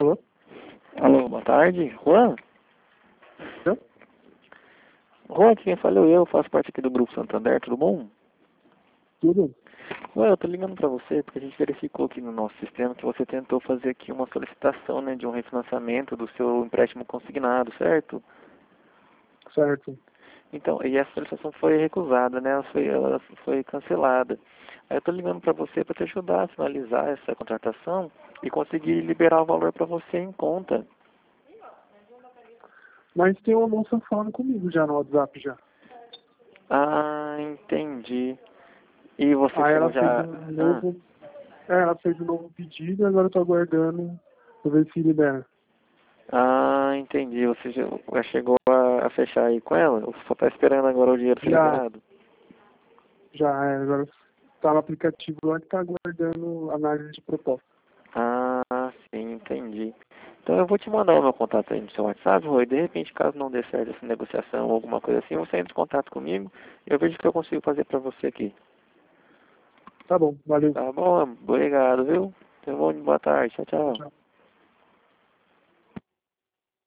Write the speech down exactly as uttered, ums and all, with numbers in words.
Alô? Alô, boa tarde. Juan? Hã? Juan, quem falou eu, faço parte aqui do Grupo Santander, tudo bom? Tudo? Ué, eu tô ligando pra você porque a gente verificou aqui no nosso sistema que você tentou fazer aqui uma solicitação, né, de um refinanciamento do seu empréstimo consignado, certo? Certo. Então, e essa solicitação foi recusada, né, ela foi, ela foi cancelada. Aí eu tô ligando pra você pra te ajudar a finalizar essa contratação e conseguir liberar o valor pra você em conta. Mas tem uma moça falando comigo já no WhatsApp já. Ah, entendi. E você Aí chegou ela fez já... um Ah. novo. É, ela fez um novo pedido e agora eu tô aguardando pra ver se libera. Ah, entendi. Você já já chegou a, a fechar aí com ela? Ou só tá esperando agora o dinheiro ser Já, liberado? já, é, agora tá no aplicativo lá que tá aguardando análise de proposta. Ah, sim, entendi. Então eu vou te mandar o meu contato aí no seu WhatsApp, Rui. De repente, caso não dê certo essa negociação ou alguma coisa assim, você entra em contato comigo e eu vejo o que eu consigo fazer pra você aqui. Tá bom, valeu. Tá bom? Obrigado, viu? Então, bom, boa tarde. Tchau, Tchau, tchau. tchau.